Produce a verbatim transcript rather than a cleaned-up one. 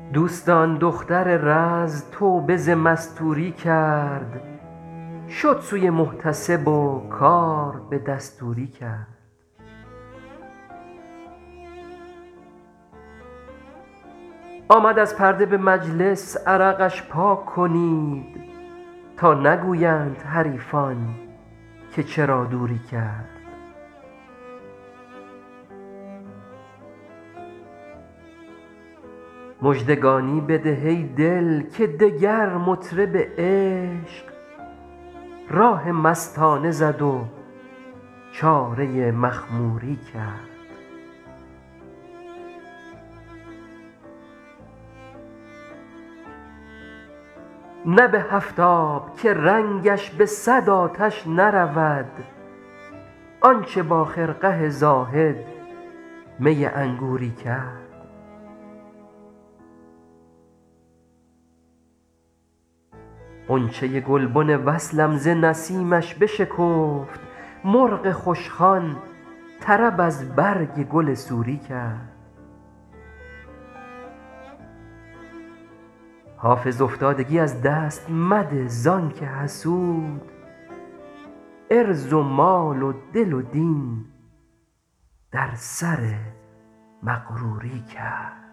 دوستان دختر رز توبه ز مستوری کرد، شد سوی محتسب و کار به دستوری کرد. آمد از پرده به مجلس عرقش پاک کنید، تا نگویند حریفان که چرا دوری کرد. مژدگانی بده ای دل که دگر مطرب عشق راه مستانه زد و چاره مخموری کرد. نه به هفت آب که رنگش به صد آتش نرود، آنچه با خرقه زاهد می انگوری کرد. غنچه گلبن وصلم ز نسیمش بشکفت، مرغ خوشخوان طرب از برگ گل سوری کرد. حافظ افتادگی از دست مده زان که حسود، عرض و مال و دل و دین در سر مغروری کرد.